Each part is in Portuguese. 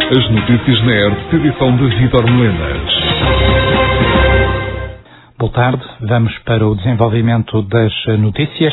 As notícias na ERP, edição de Vítor Melenas. Boa tarde, vamos para o desenvolvimento das notícias.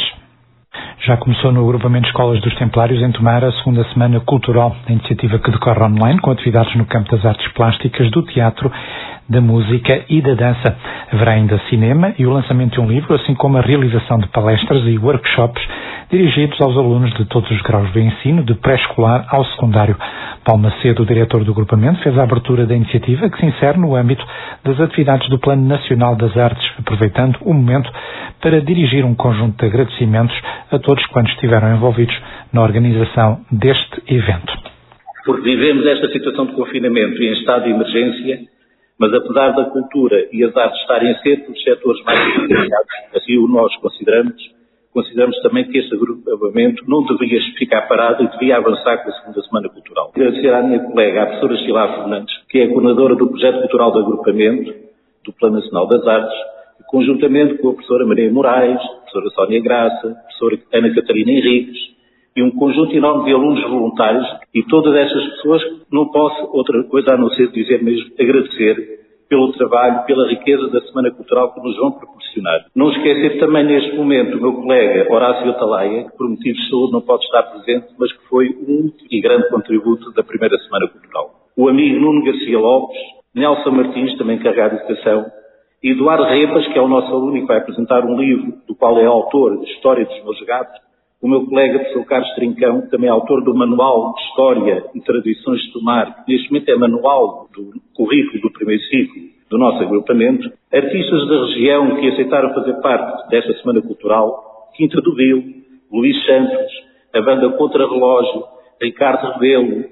Já começou no agrupamento de Escolas dos Templários em Tomar a segunda Semana Cultural, a iniciativa que decorre online com atividades no campo das artes plásticas, do teatro, da música e da dança. Haverá ainda cinema e o lançamento de um livro, assim como a realização de palestras e workshops dirigidos aos alunos de todos os graus de ensino, de pré-escolar ao secundário. Paulo Macedo, o diretor do agrupamento, fez a abertura da iniciativa que se insere no âmbito das atividades do Plano Nacional das Artes, aproveitando o momento para dirigir um conjunto de agradecimentos a todos quantos estiveram envolvidos na organização deste evento. Porque vivemos esta situação de confinamento e em estado de emergência, mas apesar da cultura e as artes estarem sempre os setores mais beneficiados, assim o nós consideramos também que este agrupamento não deveria ficar parado e devia avançar com a segunda Semana Cultural. Agradecer à minha colega, a professora Sheila Fernandes, que é a coordenadora do projeto cultural do agrupamento, do Plano Nacional das Artes, conjuntamente com a professora Maria Moraes, a professora Sónia Graça, a professora Ana Catarina Henriques, e um conjunto enorme de alunos voluntários, e todas estas pessoas não posso outra coisa a não ser dizer mesmo agradecer pelo trabalho, pela riqueza da Semana Cultural que nos vão proporcionar. Não esquecer também neste momento o meu colega Horácio Atalaia, que por motivos de saúde não pode estar presente, mas que foi um e grande contributo da primeira Semana Cultural. O amigo Nuno Garcia Lopes, Nelson Martins, também encarregado de Educação, e Eduardo Repas, que é o nosso aluno e que vai apresentar um livro do qual é autor de História dos Meus Gatos, o meu colega professor Carlos Trincão, que também é autor do Manual de História e Tradições de Tomar, que neste momento é manual do currículo do primeiro ciclo do nosso agrupamento, artistas da região que aceitaram fazer parte desta Semana Cultural, Quinta do Vil, Luís Santos, a banda Contra-Relógio, Ricardo Rebelo,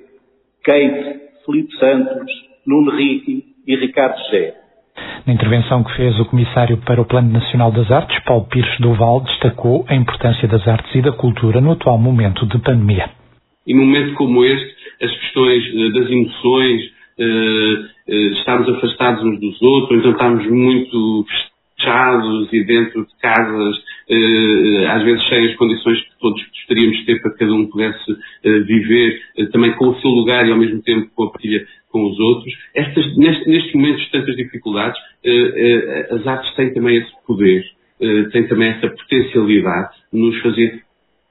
Kate, Filipe Santos, Nuno Rique e Ricardo Gé. Na intervenção que fez o Comissário para o Plano Nacional das Artes, Paulo Pires Duval, destacou a importância das artes e da cultura no atual momento de pandemia. E num momento como este, as questões das emoções, estarmos afastados uns dos outros, então estamos muito fechados e dentro de casas, às vezes sem as condições que todos gostaríamos de ter para que cada um pudesse viver também com o seu lugar e ao mesmo tempo com a partilha com os outros. Nestes momentos de tantas dificuldades, as artes têm também esse poder, têm também essa potencialidade de nos fazer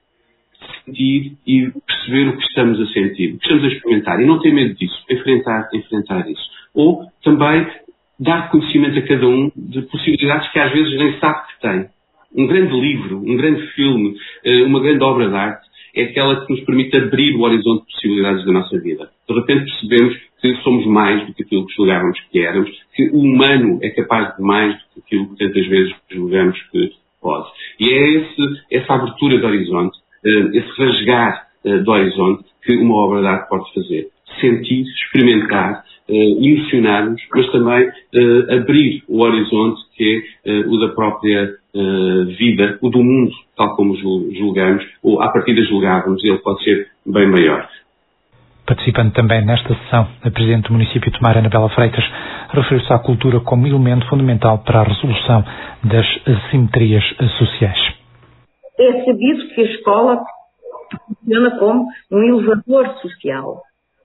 sentir e perceber o que estamos a sentir, o que estamos a experimentar, e não ter medo disso, enfrentar isso. Ou também dar conhecimento a cada um de possibilidades que às vezes nem sabe que tem. Um grande livro, um grande filme, uma grande obra de arte é aquela que nos permite abrir o horizonte de possibilidades da nossa vida. De repente percebemos que somos mais do que aquilo que julgávamos que éramos, que o humano é capaz de mais do que aquilo que tantas vezes julgamos que pode. E é essa abertura de horizonte, esse rasgar do horizonte que uma obra de arte pode fazer. Sentir, experimentar, emocionar-nos, mas também abrir o horizonte que é o da própria vida, o do mundo, tal como julgamos, ou à partida julgávamos, ele pode ser bem maior. Participando também nesta sessão, a Presidente do município de Tomar, Anabela Freitas, referiu-se à cultura como elemento fundamental para a resolução das assimetrias sociais. É sabido que a escola funciona como um elevador social.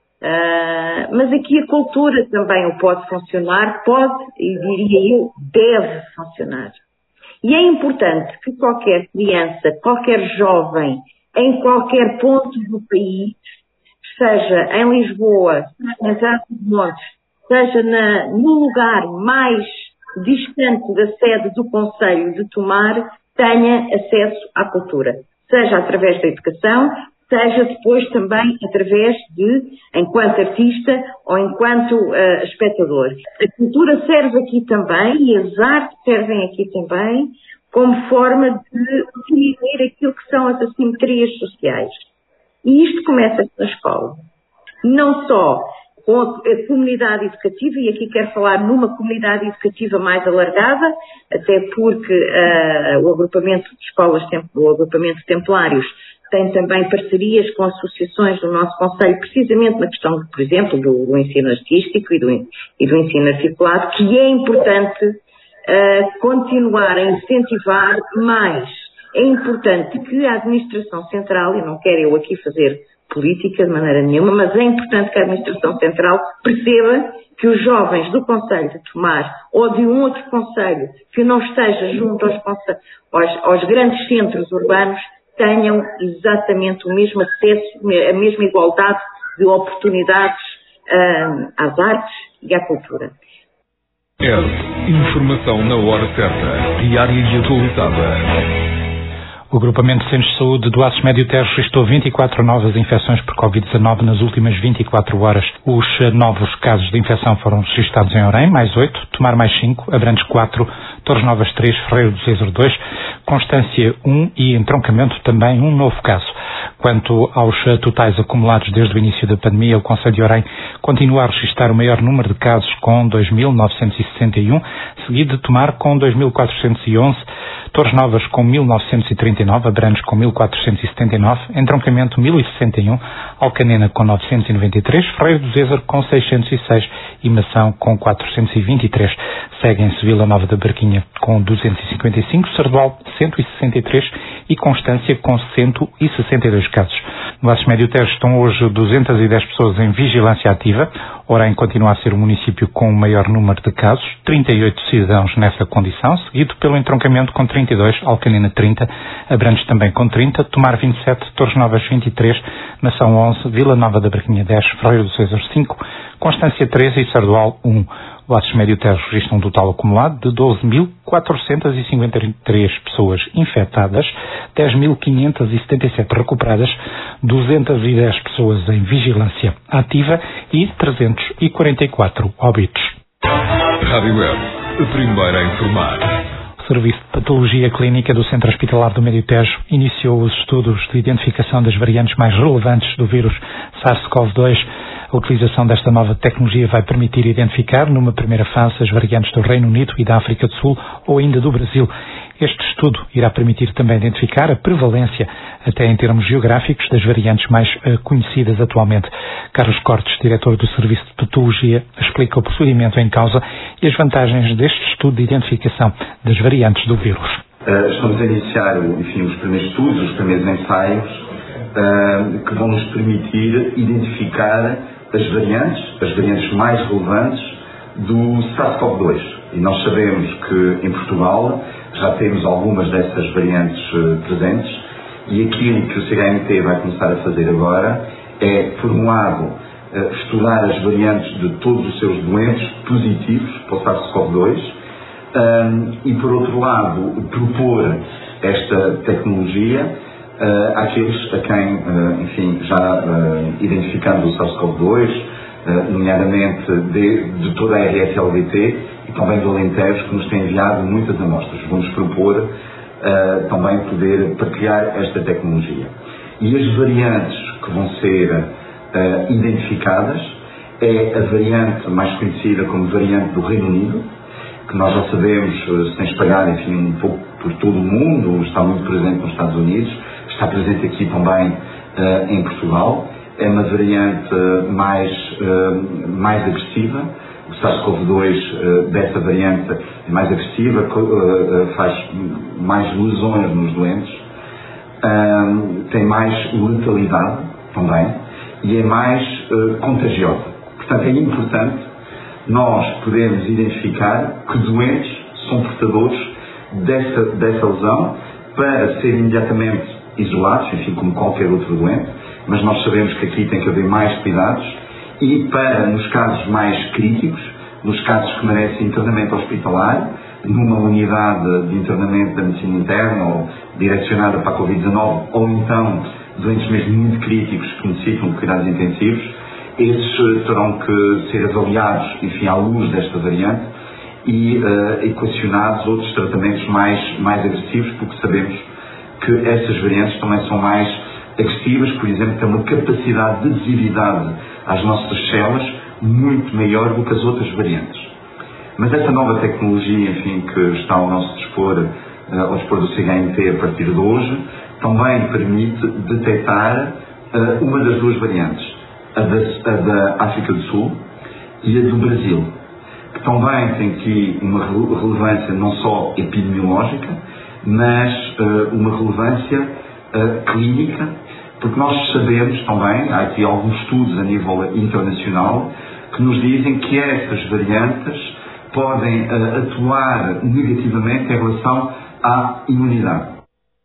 Mas aqui a cultura também o pode funcionar, e diria eu, deve funcionar. E é importante que qualquer criança, qualquer jovem, em qualquer ponto do país, seja em Lisboa, nas Artes de Montes, seja no lugar mais distante da sede do Conselho de Tomar, tenha acesso à cultura. Seja através da educação, seja depois também através de, enquanto artista ou enquanto espectador. A cultura serve aqui também, e as artes servem aqui também, como forma de diminuir aquilo que são as assimetrias sociais. E isto começa na escola. Não só com a comunidade educativa, e aqui quero falar numa comunidade educativa mais alargada, até porque o agrupamento de escolas, o agrupamento de templários, tem também parcerias com associações do nosso Conselho, precisamente na questão, por exemplo, do ensino artístico e do ensino articulado, que é importante continuar a incentivar mais. É importante que a Administração Central, e não quero eu aqui fazer política de maneira nenhuma, mas é importante que a Administração Central perceba que os jovens do Concelho de Tomar ou de um outro concelho que não esteja junto aos grandes centros urbanos tenham exatamente o mesmo acesso, a mesma igualdade de oportunidades às artes e à cultura. Informação na hora certa, diária e atualizada. O Agrupamento de Centros de Saúde do Aços Médio Tejo registrou 24 novas infecções por Covid-19 nas últimas 24 horas. Os novos casos de infecção foram registrados em Orém, mais 8, Tomar mais 5, Abrantes 4, Torres Novas 3, Ferreira do César 2, Constância 1 e Entroncamento também um novo caso. Quanto aos totais acumulados desde o início da pandemia, o Concelho de Orém continua a registrar o maior número de casos com 2.961, seguido de Tomar com 2.411, Torres Novas com 1.939, Abrantes com 1.479, Entroncamento 1.061, Alcanena com 993, Ferreira do César com 606 e Mação com 423. Seguem-se Vila Nova da Barquinha com 255, Sardual 163 e Constância com 162 casos. No Aços Médio Tejo estão hoje 210 pessoas em vigilância ativa. Orém continua a ser o município com o maior número de casos, 38 cidadãos nessa condição, seguido pelo Entroncamento com 32, Alcanena 30, Abrantes também com 30, Tomar 27, Torres Novas 23, Mação 11, Vila Nova da Barquinha 10, Ferreira do César 5, Constância 13 e Sardual 1. O Aços Médio Tejo registra um total acumulado de 12.453 pessoas infectadas, 10.577 recuperadas, 210 pessoas em vigilância ativa e 344 óbitos. Rádio Web, a primeira a informar. O Serviço de Patologia Clínica do Centro Hospitalar do Médio Tejo iniciou os estudos de identificação das variantes mais relevantes do vírus SARS-CoV-2. A utilização desta nova tecnologia vai permitir identificar, numa primeira fase, as variantes do Reino Unido e da África do Sul ou ainda do Brasil. Este estudo irá permitir também identificar a prevalência, até em termos geográficos, das variantes mais conhecidas atualmente. Carlos Cortes, diretor do Serviço de Patologia, explica o procedimento em causa e as vantagens deste estudo de identificação das variantes do vírus. Estamos a iniciar, os primeiros estudos, os primeiros ensaios, que vão nos permitir identificar as variantes mais relevantes do SARS-CoV-2. E nós sabemos que em Portugal já temos algumas dessas variantes presentes e aquilo que o CHMT vai começar a fazer agora é, por um lado, estudar as variantes de todos os seus doentes positivos para o SARS-CoV-2 e, por outro lado, propor esta tecnologia àqueles a quem, já identificando o SARS-CoV-2, nomeadamente de toda a RSLVT e também do Alentejo, que nos tem enviado muitas amostras. Vamos propor também poder partilhar esta tecnologia. E as variantes que vão ser identificadas é a variante mais conhecida como variante do Reino Unido, que nós já sabemos se tem espalhado, um pouco por todo o mundo, está muito presente nos Estados Unidos, está presente aqui também em Portugal. É uma variante mais agressiva. O SARS-CoV-2 dessa variante é mais agressiva, faz mais lesões nos doentes, tem mais letalidade também e é mais contagiosa. Portanto, é importante nós podermos identificar que doentes são portadores dessa lesão para serem imediatamente isolados, como qualquer outro doente, mas nós sabemos que aqui tem que haver mais cuidados e para, nos casos mais críticos, nos casos que merecem internamento hospitalar, numa unidade de internamento da medicina interna ou direcionada para a Covid-19, ou então doentes mesmo muito críticos que necessitam de cuidados intensivos, esses terão que ser avaliados, à luz desta variante e equacionados outros tratamentos mais agressivos, porque sabemos que essas variantes também são mais agressivas, por exemplo, têm uma capacidade de adesividade às nossas células muito maior do que as outras variantes. Mas essa nova tecnologia, que está ao nosso dispor, ao dispor do CHMT a partir de hoje, também permite detectar uma das duas variantes, a da África do Sul e a do Brasil, que também tem aqui uma relevância não só epidemiológica, mas uma relevância clínica, Porque nós sabemos também, há aqui alguns estudos a nível internacional, que nos dizem que estas variantes podem atuar negativamente em relação à imunidade.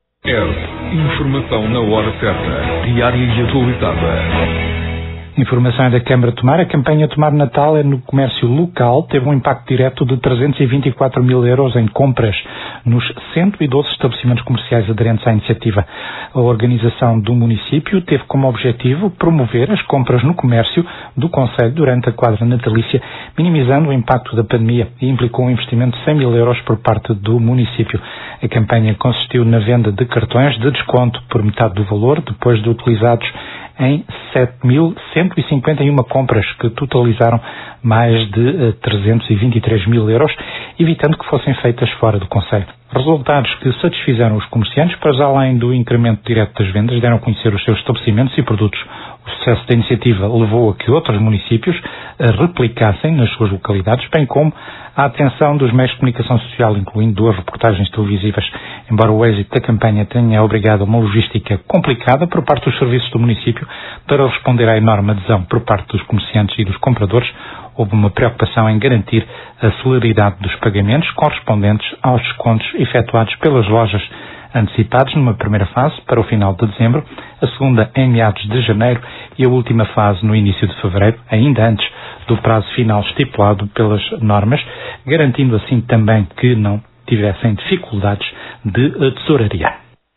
Informação na hora certa, diária e atualizada. Informação da Câmara de Tomar. A campanha Tomar Natal é no comércio local. Teve um impacto direto de 324 mil euros em compras nos 112 estabelecimentos comerciais aderentes à iniciativa. A organização do município teve como objetivo promover as compras no comércio do concelho durante a quadra natalícia, minimizando o impacto da pandemia, e implicou um investimento de 100 mil euros por parte do município. A campanha consistiu na venda de cartões de desconto por metade do valor, depois de utilizados em 7.151 compras, que totalizaram mais de 323 mil euros, evitando que fossem feitas fora do concelho. Resultados que satisfizeram os comerciantes, para além do incremento direto das vendas, deram a conhecer os seus estabelecimentos e produtos. O sucesso da iniciativa levou a que outros municípios a replicassem nas suas localidades, bem como a atenção dos meios de comunicação social, incluindo 2 reportagens televisivas. Embora o êxito da campanha tenha obrigado a uma logística complicada por parte dos serviços do município para responder à enorme adesão por parte dos comerciantes e dos compradores, houve uma preocupação em garantir a celeridade dos pagamentos correspondentes aos descontos efetuados pelas lojas, antecipados numa primeira fase para o final de dezembro, a segunda em meados de janeiro e a última fase no início de fevereiro, ainda antes do prazo final estipulado pelas normas, garantindo assim também que não tivessem dificuldades de tesouraria.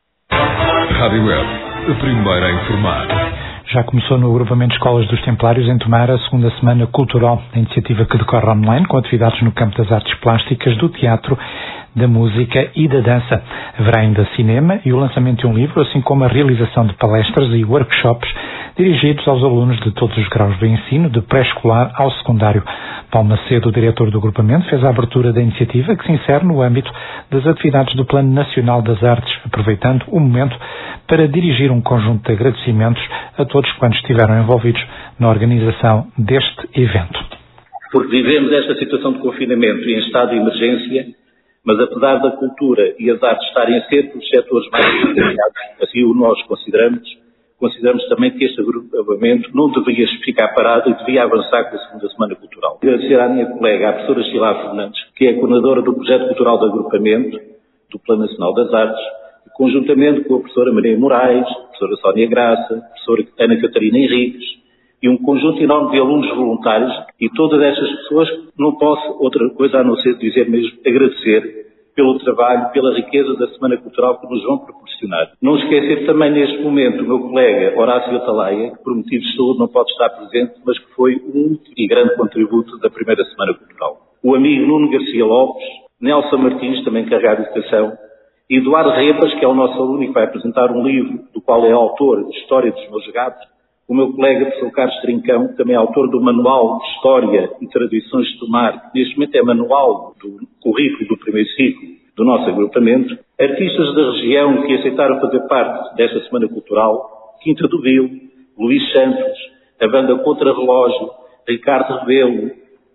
Rádio Web, a primeira a informar. Já começou no agrupamento de Escolas dos Templários em Tomar a segunda semana cultural, a iniciativa que decorre online com atividades no campo das artes plásticas, do teatro, da música e da dança. Haverá ainda cinema e o lançamento de um livro, assim como a realização de palestras e workshops dirigidos aos alunos de todos os graus do ensino, de pré-escolar ao secundário. Paulo Macedo, o diretor do agrupamento, fez a abertura da iniciativa, que se insere no âmbito das atividades do Plano Nacional das Artes, aproveitando o momento para dirigir um conjunto de agradecimentos a todos quantos estiveram envolvidos na organização deste evento. Porque vivemos esta situação de confinamento e em estado de emergência, mas apesar da cultura e as artes estarem sempre os setores mais beneficiados, assim o nós consideramos também que este agrupamento não deveria ficar parado e devia avançar com a segunda semana cultural. Agradecer à minha colega, a professora Sheila Fernandes, que é coordenadora do projeto cultural do agrupamento, do Plano Nacional das Artes, conjuntamente com a professora Maria Moraes, a professora Sónia Graça, a professora Ana Catarina Henriques, e um conjunto enorme de alunos voluntários, e todas estas pessoas, não posso outra coisa a não ser dizer mesmo agradecer pelo trabalho, pela riqueza da Semana Cultural que nos vão proporcionar. Não esquecer também neste momento o meu colega Horácio Atalaia, que por motivos de saúde não pode estar presente, mas que foi um último e grande contributo da primeira Semana Cultural. O amigo Nuno Garcia Lopes, Nelson Martins, também encarregado de educação, e Eduardo Repas, que é o nosso aluno e que vai apresentar um livro do qual é autor de História dos Meus Gatos, o meu colega professor Carlos Trincão, que também é autor do Manual de História e Tradições de Tomar, que neste momento é manual do currículo do primeiro ciclo do nosso agrupamento, artistas da região que aceitaram fazer parte desta Semana Cultural, Quinta do Vil, Luís Santos, a banda Contra-Relógio, Ricardo Rebelo,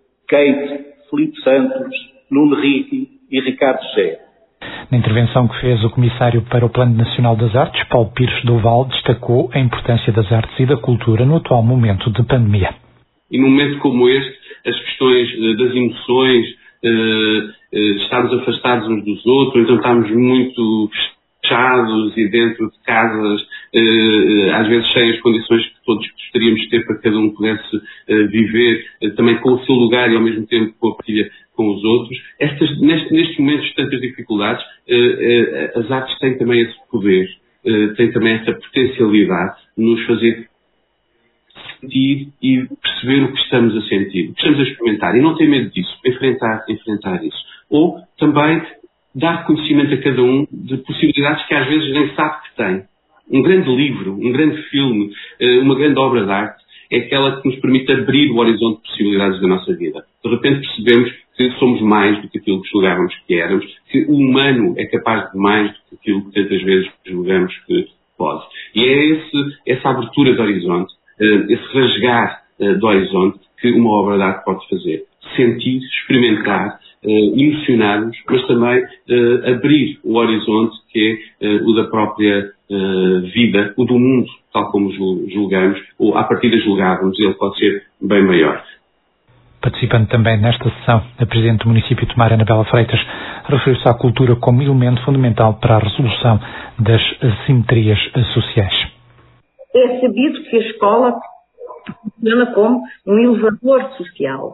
Kate, Filipe Santos, Nuno Rico e Ricardo Gé. Na intervenção que fez o Comissário para o Plano Nacional das Artes, Paulo Pires Duval, destacou a importância das artes e da cultura no atual momento de pandemia. E num momento como este, as questões das emoções, estarmos afastados uns dos outros, então estamos muito fechados e dentro de casas, às vezes sem as condições que todos gostaríamos de ter para que cada um pudesse viver também com o seu lugar e ao mesmo tempo com a partilha com os outros. Nestes momentos de tantas dificuldades, as artes têm também esse poder, têm também essa potencialidade de nos fazer sentir e perceber o que estamos a sentir, o que estamos a experimentar, e não ter medo disso, enfrentar isso. Ou também dar conhecimento a cada um de possibilidades que às vezes nem sabe que tem. Um grande livro, um grande filme, uma grande obra de arte é aquela que nos permite abrir o horizonte de possibilidades da nossa vida. De repente percebemos que somos mais do que aquilo que julgávamos que éramos, que o humano é capaz de mais do que aquilo que tantas vezes julgamos que pode. E é essa abertura de horizonte, esse rasgar do horizonte que uma obra de arte pode fazer. Sentir, experimentar, emocionar-nos, mas também abrir o horizonte que é o da própria vida, o do mundo, tal como julgamos, ou à partida julgávamos, ele pode ser bem maior. Participando também nesta sessão, a Presidente do município de Tomar, Anabela Freitas, referiu-se à cultura como elemento fundamental para a resolução das assimetrias sociais. É sabido que a escola funciona como um elevador social.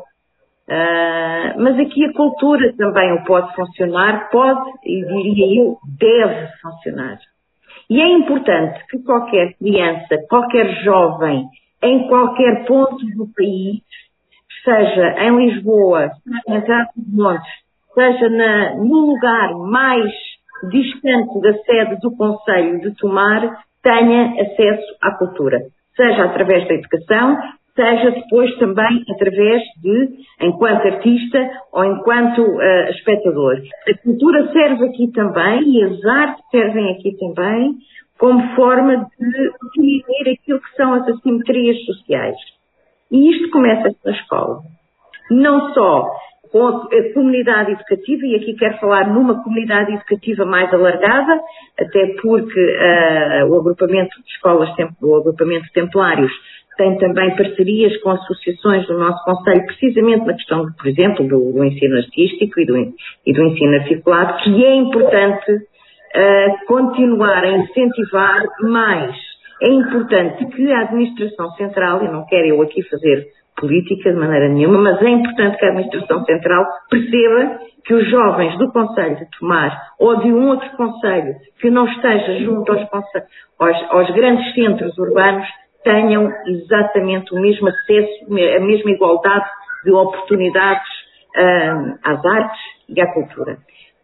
Mas aqui a cultura também o pode funcionar, e diria eu, deve funcionar. E é importante que qualquer criança, qualquer jovem, em qualquer ponto do país, seja em Lisboa, seja em Trás-os-Montes, seja no lugar mais distante da sede do Concelho de Tomar, tenha acesso à cultura. Seja através da educação, seja depois também através de, enquanto artista ou enquanto espectador. A cultura serve aqui também, e as artes servem aqui também, como forma de diminuir aquilo que são as assimetrias sociais. E isto começa na escola. Não só com a comunidade educativa, e aqui quero falar numa comunidade educativa mais alargada, até porque o agrupamento de escolas, o agrupamento de templários, tem também parcerias com associações do nosso Concelho, precisamente na questão, por exemplo, do ensino artístico e do ensino articulado, que é importante continuar a incentivar mais. É importante que a Administração Central, e não quero eu aqui fazer política de maneira nenhuma, mas é importante que a Administração Central perceba que os jovens do Concelho de Tomar ou de um outro concelho que não esteja junto aos grandes centros urbanos tenham exatamente o mesmo acesso, a mesma igualdade de oportunidades às artes e à cultura.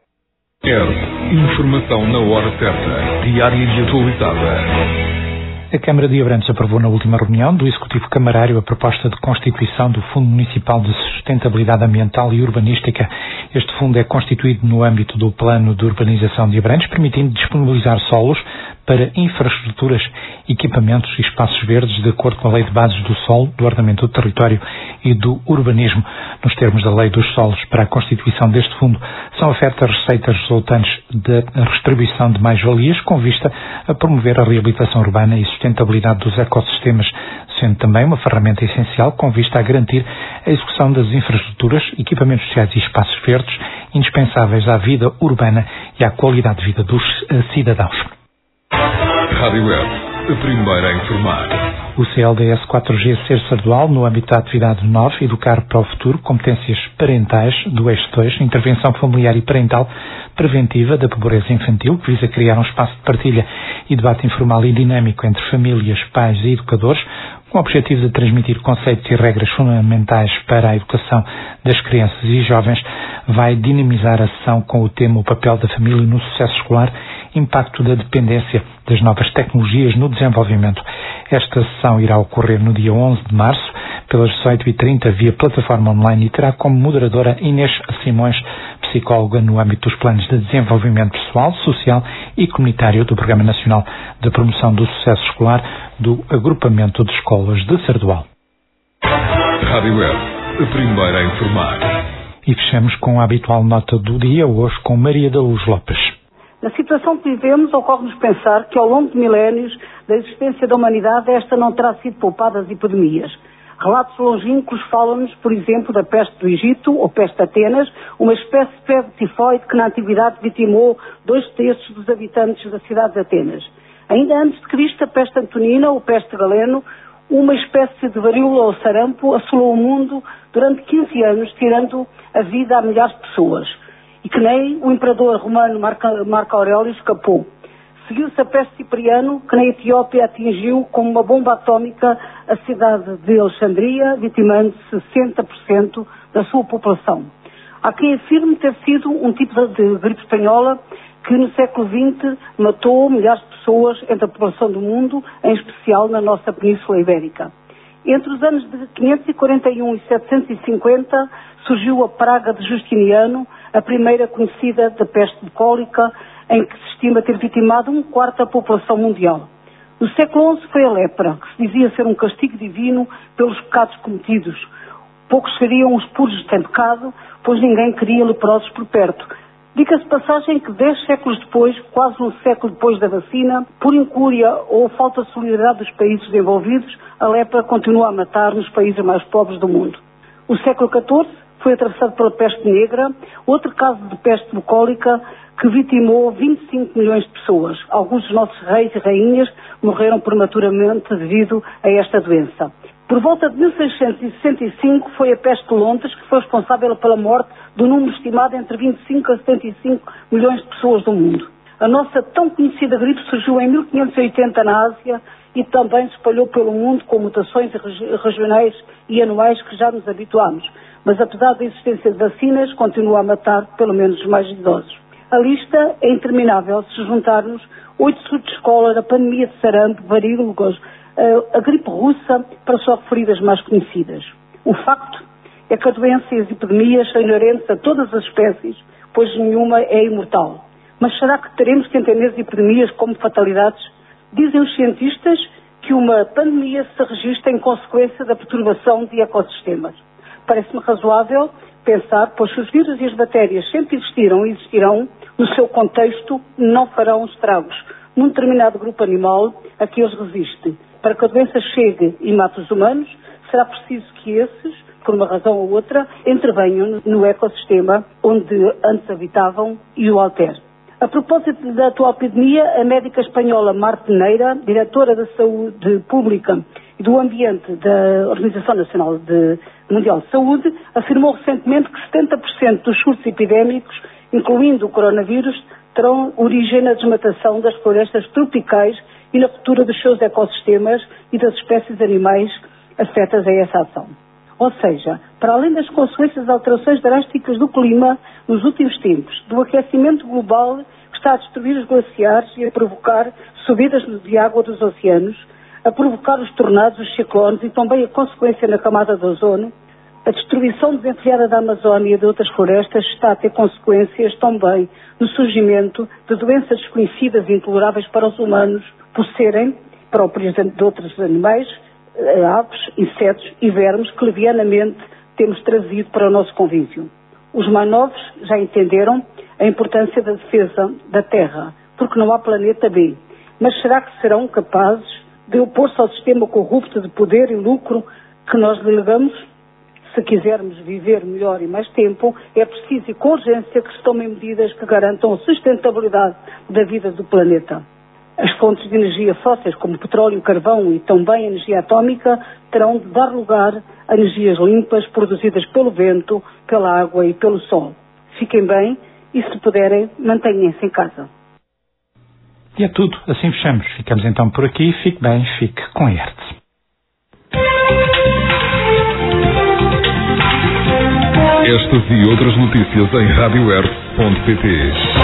Informação na hora certa, diária e atualizada. A Câmara de Abrantes aprovou na última reunião do Executivo Camarário a proposta de constituição do Fundo Municipal de Sustentabilidade Ambiental e Urbanística. Este fundo é constituído no âmbito do Plano de Urbanização de Abrantes, permitindo disponibilizar solos para infraestruturas, equipamentos e espaços verdes de acordo com a Lei de Bases do Solo, do Ordenamento do Território e do Urbanismo. Nos termos da Lei dos Solos, para a constituição deste fundo, são ofertas receitas resultantes da distribuição de mais-valias com vista a promover a reabilitação urbana e sustentabilidade dos ecossistemas, sendo também uma ferramenta essencial com vista a garantir a execução das infraestruturas, equipamentos sociais e espaços verdes indispensáveis à vida urbana e à qualidade de vida dos cidadãos. Rádio Web, a primeira a informar. O CLDS 4G Ser Sardual, no âmbito da atividade 9, Educar para o Futuro, competências parentais, do eixo 2, intervenção familiar e parental preventiva da pobreza infantil, que visa criar um espaço de partilha e debate informal e dinâmico entre famílias, pais e educadores, com o objetivo de transmitir conceitos e regras fundamentais para a educação das crianças e jovens, vai dinamizar a sessão com o tema O papel da família no sucesso escolar, impacto da dependência das novas tecnologias no desenvolvimento. Esta sessão irá ocorrer no dia 11 de março, pelas 18h30, via plataforma online, e terá como moderadora Inês Simões, psicóloga no âmbito dos planos de desenvolvimento pessoal, social e comunitário do Programa Nacional de Promoção do Sucesso Escolar do Agrupamento de Escolas de Sardual. Rádio Web, a primeira a informar. E fechamos com a habitual nota do dia, hoje com Maria da Luz Lopes. Na situação que vivemos, ocorre-nos pensar que ao longo de milénios da existência da humanidade, esta não terá sido poupada às epidemias. Relatos longínquos falam-nos, por exemplo, da peste do Egito, ou peste de Atenas, uma espécie de febre tifoide que na antiguidade vitimou 2/3 dos habitantes da cidade de Atenas. Ainda antes de Cristo, a peste antonina, ou peste de Galeno, uma espécie de varíola ou sarampo, assolou o mundo durante 15 anos, tirando a vida a milhares de pessoas. E que nem o imperador romano Marco Aurélio escapou. Seguiu-se a peste cipriano, que na Etiópia atingiu como uma bomba atómica a cidade de Alexandria, vitimando 60% da sua população. Há quem afirme ter sido um tipo de gripe espanhola que no século XX matou milhares de pessoas entre a população do mundo, em especial na nossa Península Ibérica. Entre os anos de 541 e 750 surgiu a praga de Justiniano, a primeira conhecida da peste bucólica, em que se estima ter vitimado 1/4 da população mundial. No século XI foi a lepra, que se dizia ser um castigo divino pelos pecados cometidos. Poucos seriam os puros sem pecado, pois ninguém queria leprosos por perto. Diga-se passagem que 10 séculos depois, quase um século depois da vacina, por incúria ou falta de solidariedade dos países desenvolvidos, a lepra continua a matar nos países mais pobres do mundo. O século XIV foi atravessado pela peste negra, outro caso de peste bucólica que vitimou 25 milhões de pessoas. Alguns dos nossos reis e rainhas morreram prematuramente devido a esta doença. Por volta de 1665 foi a peste de Londres que foi responsável pela morte do número estimado entre 25 a 75 milhões de pessoas do mundo. A nossa tão conhecida gripe surgiu em 1580 na Ásia e também se espalhou pelo mundo com mutações regionais e anuais que já nos habituámos. Mas apesar da existência de vacinas, continua a matar pelo menos os mais idosos. A lista é interminável se juntarmos 8 surtos de cólera, a pandemia de sarampo, varíola, a gripe russa, para só referir as mais conhecidas. O facto é que a doença e as epidemias são inerentes a todas as espécies, pois nenhuma é imortal. Mas será que teremos que entender as epidemias como fatalidades? Dizem os cientistas que uma pandemia se registra em consequência da perturbação de ecossistemas. Parece-me razoável pensar, pois se os vírus e as bactérias sempre existiram e existirão, no seu contexto não farão estragos num determinado grupo animal a que eles resistem. Para que a doença chegue e mate os humanos, será preciso que esses, por uma razão ou outra, intervenham no ecossistema onde antes habitavam e o alterem. A propósito da atual epidemia, a médica espanhola Marta Neira, diretora da Saúde Pública e do Ambiente da Organização Nacional Mundial de Saúde, afirmou recentemente que 70% dos surtos epidémicos, incluindo o coronavírus, terão origem na desmatação das florestas tropicais e na ruptura dos seus ecossistemas e das espécies animais afetas a essa ação. Ou seja, para além das consequências das alterações drásticas do clima nos últimos tempos, do aquecimento global que está a destruir os glaciares e a provocar subidas de água dos oceanos, a provocar os tornados, os ciclones e também a consequência na camada de ozono, a destruição desenfreada da Amazónia e de outras florestas está a ter consequências também no surgimento de doenças desconhecidas e intoleráveis para os humanos, por serem próprias de outros animais, aves, insetos e vermes que levianamente temos trazido para o nosso convívio. Os mais novos já entenderam a importância da defesa da Terra, porque não há planeta B. Mas será que serão capazes de opor-se ao sistema corrupto de poder e lucro que nós delegamos? Se quisermos viver melhor e mais tempo, é preciso e com urgência que se tomem medidas que garantam a sustentabilidade da vida do planeta. As fontes de energia fósseis, como petróleo, carvão e também a energia atómica, terão de dar lugar a energias limpas produzidas pelo vento, pela água e pelo sol. Fiquem bem e, se puderem, mantenham-se em casa. E é tudo. Assim fechamos. Ficamos então por aqui. Fique bem, fique com a IERTZ. Estas e outras notícias em radioert.pt.